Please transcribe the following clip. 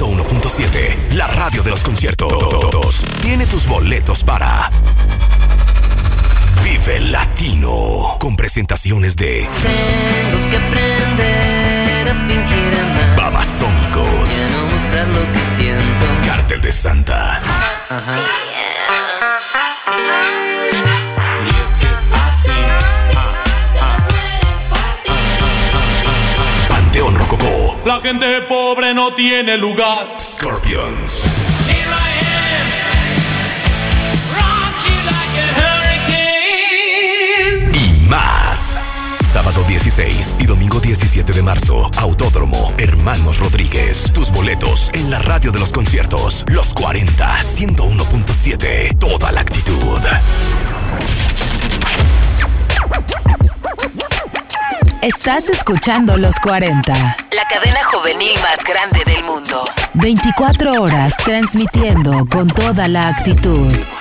101.7, la radio de los conciertos. Tiene tus boletos para Vive Latino, con presentaciones de Tengo que aprender a fingir amar, Babasónicos, y a no mostrar lo que siento. Cártel de Santa. Ajá. Y es que es así. Panteón Rococó, La gente pobre no tiene lugar. Scorpions Here I am, rock you like a hurricane. y más. Sábado 16 y domingo 17 de marzo, Autódromo Hermanos Rodríguez. Tus boletos en la radio de los conciertos. Los 40, 101.7. Toda la actitud. Estás escuchando Los 40. La cadena juvenil más grande del mundo. 24 horas transmitiendo con toda la actitud.